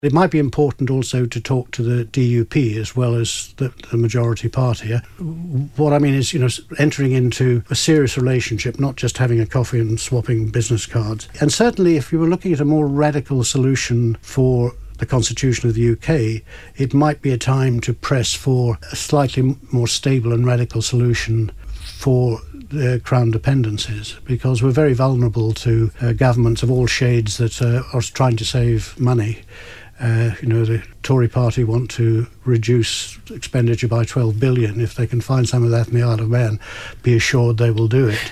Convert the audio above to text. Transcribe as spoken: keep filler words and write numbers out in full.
It might be important also to talk to the D U P as well as the, the majority party. What I mean is, you know, entering into a serious relationship, not just having a coffee and swapping business cards. And certainly if you were looking at a more radical solution for the Constitution of the U K, it might be a time to press for a slightly more stable and radical solution for the Crown dependencies, because we're very vulnerable to uh, governments of all shades that uh, are trying to save money. Uh, you know, the Tory party want to reduce expenditure by twelve billion. If they can find some of that in the Isle of Man, be assured they will do it.